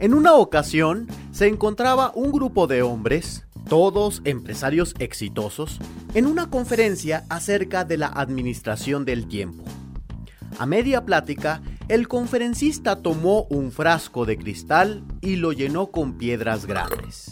En una ocasión, se encontraba un grupo de hombres, todos empresarios exitosos, en una conferencia acerca de la administración del tiempo. A media plática, el conferencista tomó un frasco de cristal y lo llenó con piedras grandes.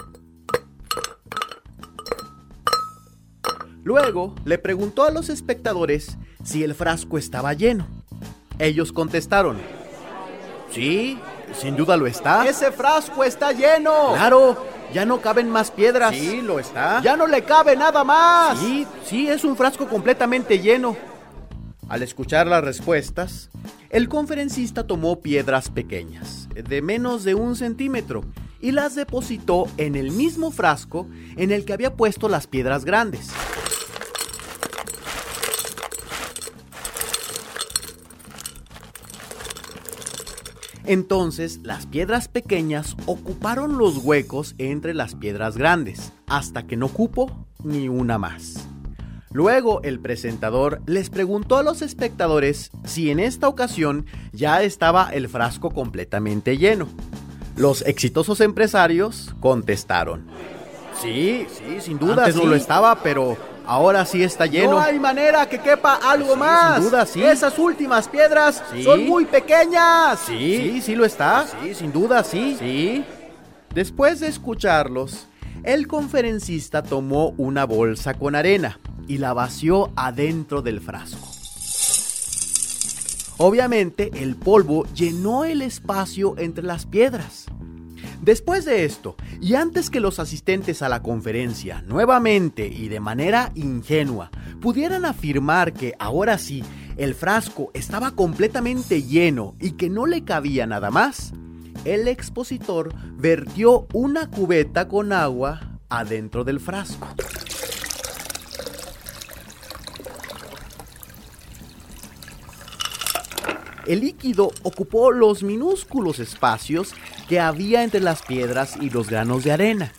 Luego, le preguntó a los espectadores si el frasco estaba lleno. Ellos contestaron: sí, sin duda lo está. ¡Ese frasco está lleno! ¡Claro! Ya no caben más piedras. Sí, lo está. ¡Ya no le cabe nada más! Sí, es un frasco completamente lleno. Al escuchar las respuestas, el conferencista tomó piedras pequeñas, de menos de 1 centímetro, y las depositó en el mismo frasco en el que había puesto las piedras grandes. Entonces, las piedras pequeñas ocuparon los huecos entre las piedras grandes, hasta que no cupo ni una más. Luego, el presentador les preguntó a los espectadores si en esta ocasión ya estaba el frasco completamente lleno. Los exitosos empresarios contestaron: sí, sin duda. Antes no lo estaba, pero ahora sí está lleno. No hay manera que quepa algo más. Sin duda, sí. Esas últimas piedras son muy pequeñas. Sí lo está. Sí, sin duda, sí. Después de escucharlos, el conferencista tomó una bolsa con arena y la vació adentro del frasco. Obviamente, el polvo llenó el espacio entre las piedras. Después de esto, y antes que los asistentes a la conferencia, nuevamente y de manera ingenua, pudieran afirmar que ahora sí, el frasco estaba completamente lleno y que no le cabía nada más, el expositor vertió una cubeta con agua adentro del frasco. El líquido ocupó los minúsculos espacios que había entre las piedras y los granos de arena,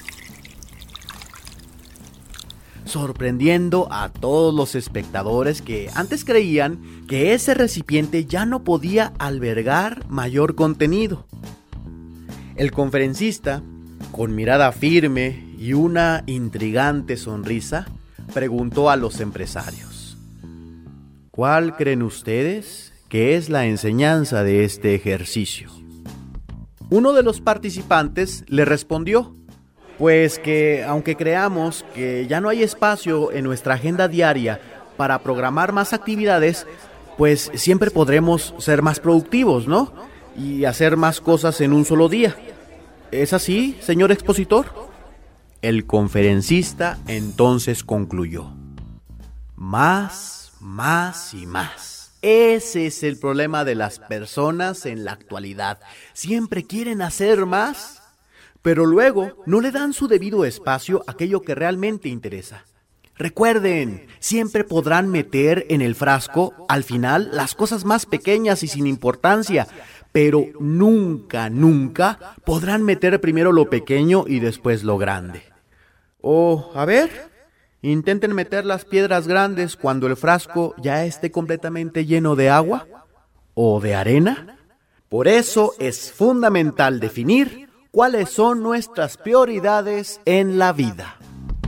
sorprendiendo a todos los espectadores que antes creían que ese recipiente ya no podía albergar mayor contenido. El conferencista, con mirada firme y una intrigante sonrisa, preguntó a los empresarios: ¿cuál creen ustedes que es la enseñanza de este ejercicio? Uno de los participantes le respondió: pues que aunque creamos que ya no hay espacio en nuestra agenda diaria para programar más actividades, pues siempre podremos ser más productivos, ¿no? Y hacer más cosas en un solo día. ¿Es así, señor expositor? El conferencista entonces concluyó: más y más. Ese es el problema de las personas en la actualidad. Siempre quieren hacer más, pero luego no le dan su debido espacio a aquello que realmente interesa. Recuerden, siempre podrán meter en el frasco, al final, las cosas más pequeñas y sin importancia, pero nunca podrán meter primero lo pequeño y después lo grande. A ver, intenten meter las piedras grandes cuando el frasco ya esté completamente lleno de agua o de arena. Por eso es fundamental definir cuáles son nuestras prioridades en la vida.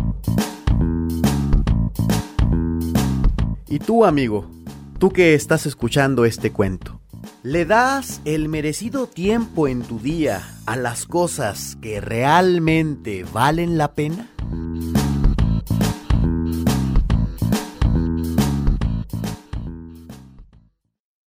Y tú, amigo, tú que estás escuchando este cuento, ¿le das el merecido tiempo en tu día a las cosas que realmente valen la pena?